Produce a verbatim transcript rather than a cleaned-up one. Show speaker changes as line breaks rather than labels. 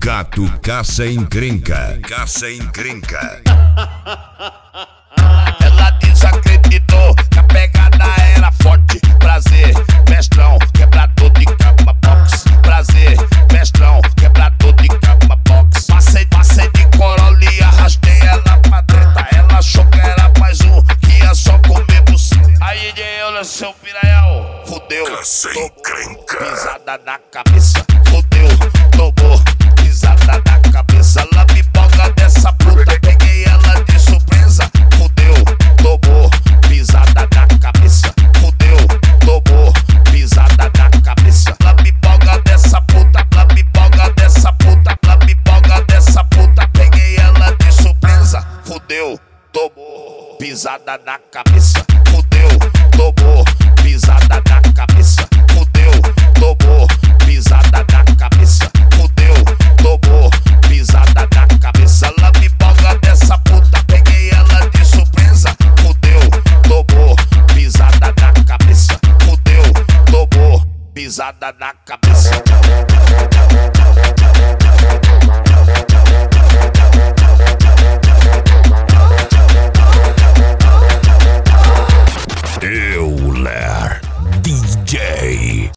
gato caça encrenca, caça encrenca.
Ela desacreditou que a pegada era forte. Prazer, mestrão, quebrador de cama box. Prazer, mestrão, quebrador de cama box. Passei, passei de Corolla e arrastei ela pra treta. Ela achou que era mais um, que ia só comer buceta. Aí eu lancei o piranhão, fudeu, tomou pisada na cabeça. Fudeu, tomou pisada na cabeça. Ela me boga dessa puta, peguei ela de surpresa. Fudeu, tomou pisada na cabeça. Fudeu, tomou pisada na cabeça. Ela me boga dessa puta, ela me boga dessa puta, ela me boga dessa puta, peguei ela de surpresa. Fudeu, tomou pisada na cabeça. Fudeu, tomou pisada na cabeça. Fudeu, tomou pisada na cabeça. Fudeu, tomou pisada na cabeça. Ela me boga dessa puta, peguei ela de surpresa. Fudeu, tomou pisada na cabeça. Fudeu, tomou pisada na cabeça.